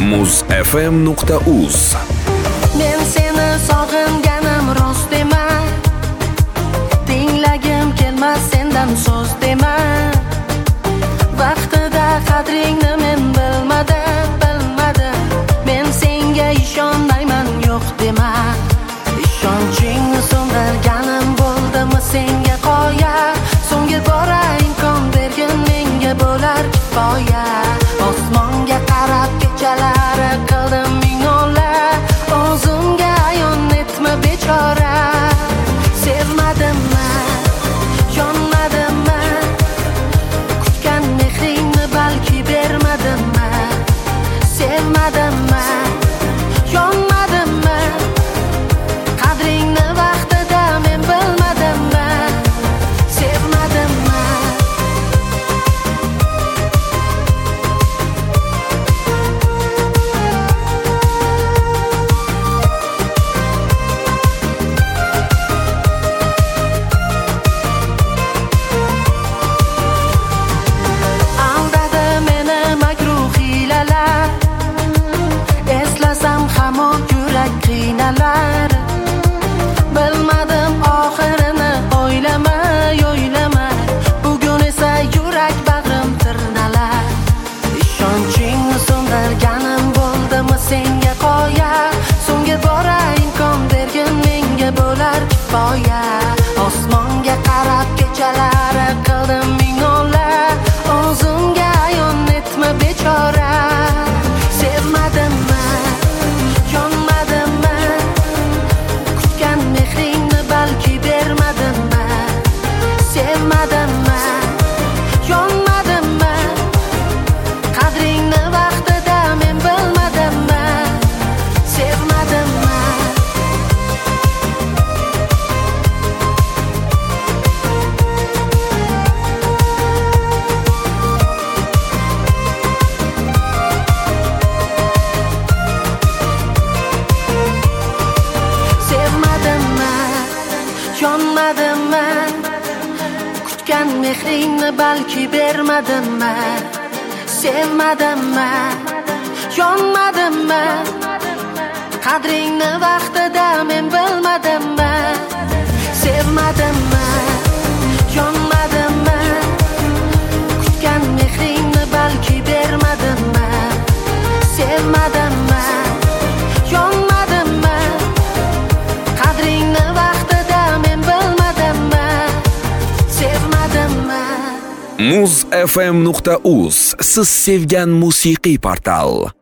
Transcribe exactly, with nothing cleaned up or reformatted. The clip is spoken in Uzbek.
muz f m nuqta uz. Men seni sog'inganim rost dema, tinglagim kelmas sendan so'z dema. Vaqtida qadringni men bilmadim, bilmadim. Men senga ishonmayman, yo'q dema. Ishonchingni so'ndirganim bo'ldimi senga qoya? So'nggi bora imkon bergin menga bo'lar kifoya. Osmonga qarab kechalari qildim ming'ola, o'zimga ayon etma bechora. Sevmadimmi, yonmadimmi, kutgan mehringni balki bermadimmi? Sevmadimmi, yonmadimmi, qadringni vaqtida men bilmadimmi? Sevmadimmi? Aldadi meni makruh hiylalar, eslasam hamon yurak qiynalar. Bilmadim oxirini, o'ylamay, o'ylamay, bugun esa yurak bag'rim tirnalar. Ishonchingni so'ndirganim bo'ldimi senga qoya? So'nggi bora imkon bergin menga bo'lar kifoya. Osmonga qarab kechalari qildim ming'ola, o'zimga ayon etma bechora. Sevmadimmi, yonmadimmi, kutgan mehringni balki bermadimmi? Sevmadimmi, yonmadimmi, qadringni vaqtida men bilmadimmi? Sevmadimmi? Sevmadimmi, yonmadimmi, kutgan mehringni balki bermadimmi? Sevmadimmi, yonmadimmi, qadringni vaqtida men bilmadimmi? Sevmadimmi, yonmadimmi, kutgan mehringni balki bermadimmi? Sevmadimmi, yonmadimmi, qadringni vaqtida men bilmadimmi? Sevmadimmi? muz f m nuqta uz siz sevgan musiqiy portal.